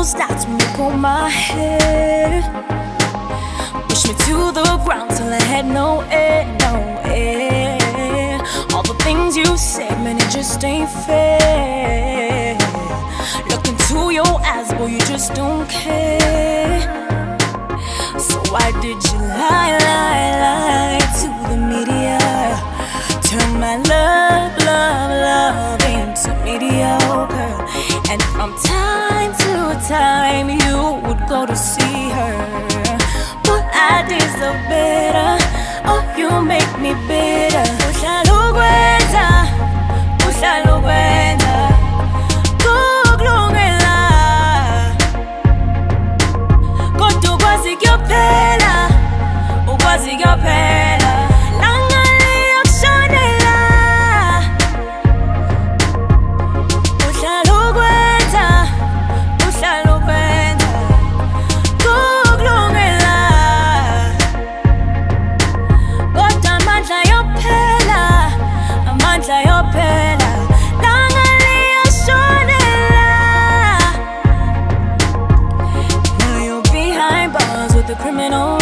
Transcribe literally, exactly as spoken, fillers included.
starts when you pull my hair. Push me to the ground till I had no air, no air. All the things you said, man, it just ain't fair. Look into your eyes, boy, you just don't care. So why did you lie, lie, lie to the media? Turn my love, love, love into mediocre. And from time to time you would go to see her. But I deserve better. Oh, you make me bitter. Uhlala ukwenza, uhlala ukwenza kukulungela, kodwa ukwazi kuyophela, ukwazi kuyophela. Langa liyokushonela. Uhlala ukwenza, uhlala ukwenza kukulungela, kodwa amandla yophela, amandla yophela. Langa liyoshonela. Now you're behind bars with a criminal